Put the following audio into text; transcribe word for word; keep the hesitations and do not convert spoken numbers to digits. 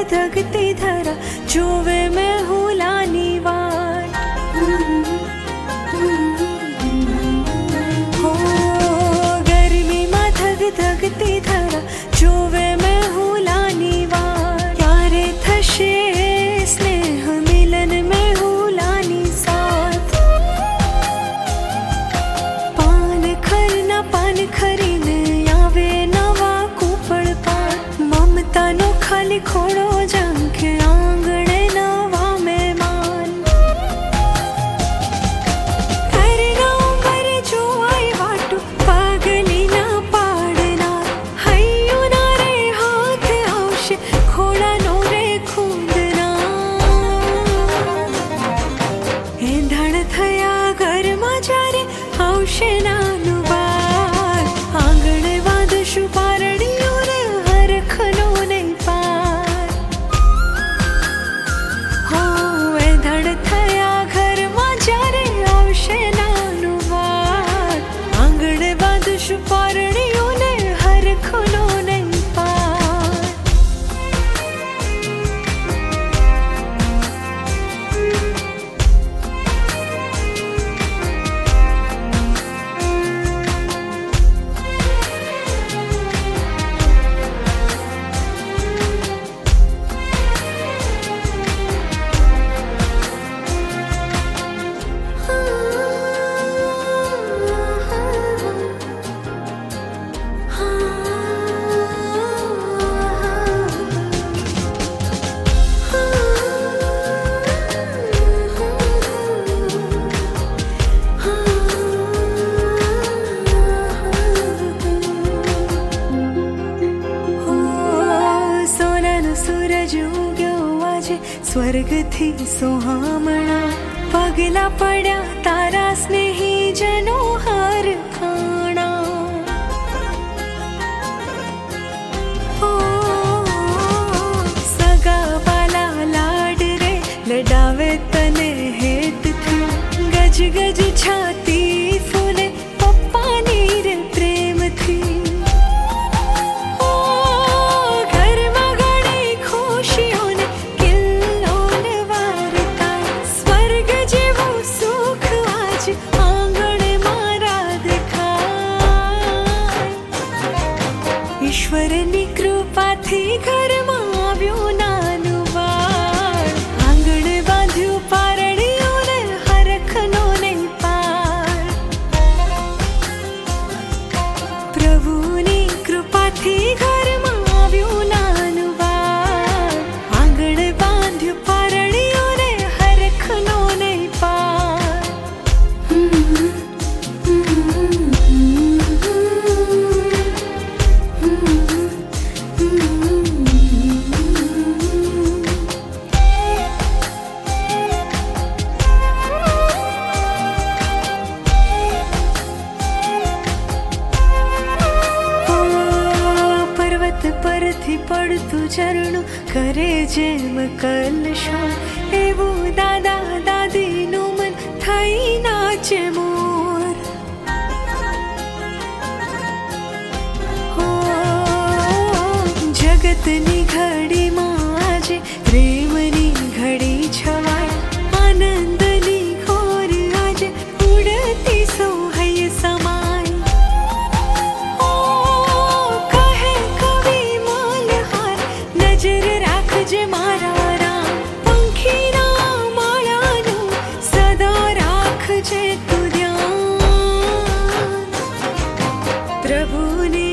ધગતી ધરા જોવે મેં હુલાની વાટ. હો ગરમીમાં ધગ ધગતી ધરા જોવે મેં હુલાની વાટ. ક્યારે થશે સ્નેહ મિલન મેં હુલાની સાથ. પાન ખરના પાન ખરીને આવે નવા કુપળ પાન. મમતાનો ખાલી ખોડો ઝંખે આંગણે નવા મહેમાન. ઘરના ઉપર જોવાય વાટું પાગલી ના પાડનાર. હૈયું ના રે હાથ આવશે ખોડાનો રે ખૂંદનાર. એંધણ થયા ઘરમાં જ્યારે આવશે નાનું બાર. આંગણે બાંધશું પારણીઓ ને હરખનો નહીં પાર. હો એંધણ થયા ઘરમાં જ્યારે આવશે નાનું બાર. આંગણે બાંધશું પારણીઓ ને હરખનો નહીં પાર. સોનાનો સૂરજ ઉગ્યો આજે સ્વર્ગથી સોહામણા. પગલા પડ્યા તારા સ્નેહી જનો હર ખાણા. ઓ સગા વાલા લાડ રે લડાવે તને હેતથી. ગજ ગજ છાતી ફૂલે પપ્પાની રે પ્રેમથી. ઓ ઘરમાં ઘણી ખુશીઓને કિલ્લોને વારતા. સ્વર્ગ જેવું સુખ આજ આંગણે મારા દેખાય. ઈશ્વરની કૃપાથી ઘરમાં આવ્યું નાનું બાળ. આંગણે બાંધ્યું પારણીઓને હરખનો નહીં પાર. પ્રભુની કૃપાથી ઘરમાં આવ્યું નાનું બાળ. આંગણે બાંધ્યું પારણીઓને હરખનો નહીં પાર. પર્વત પરથી પડતું ઝરણું કરે જેમ કલશો. એવું દાદા દાદીનું મન થઈ નાચે મોર. હો જગતની ઘડીમાં આજે પ્રેમની ઘડી છવાય. આનંદની ઘોર આજે ઉડતી સોહૈય સમાય. ઓ કહે કવિ મલ્હાર નજર રાખજે મારા રામ. પંખીના માળાનું સદા રાખજે તું ધ્યાન. પ્રભુની